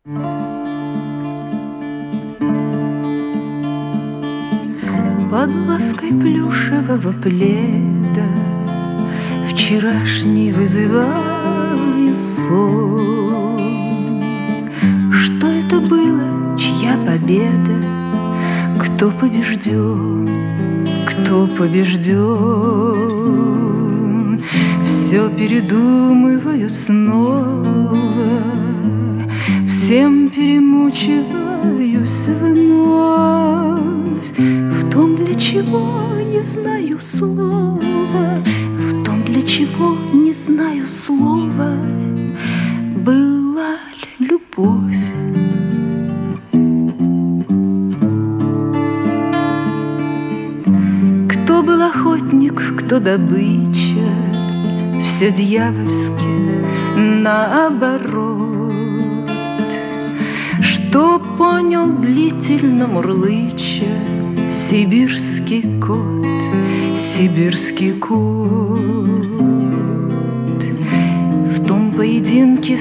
Под лаской плюшевого пледа вчерашний вызываю сон. Что это было, чья победа? Кто побежден? Кто побежден? Все передумываю снова, всем перемучиваюсь вновь. В том, для чего не знаю слова, в том, для чего не знаю слова, была ли любовь. Кто был охотник, кто добыча, все дьявольски наоборот. Что понял длительно мурлыча сибирский кот, сибирский кот. В том поединке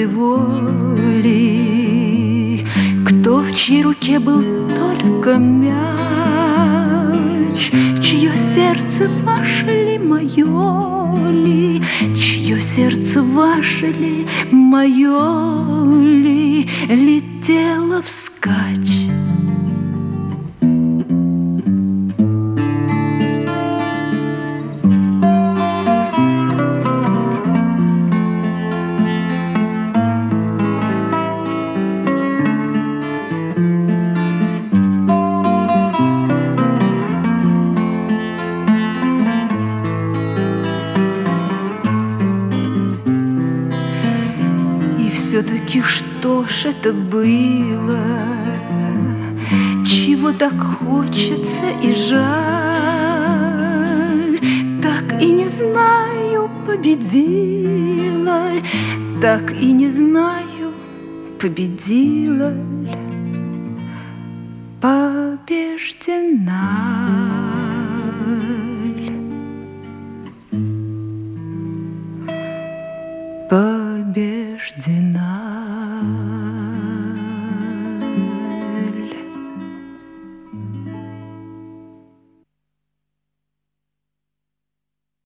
своеволии, кто в чьей руке был только мяч, чье сердце ваше ли, мое ли, чье сердце ваше ли, мое ли, летело вскачь. Все-таки что ж это было, чего так хочется и жаль? Так и не знаю, победила ль, так и не знаю, победила ль, побеждена ль, побеждена.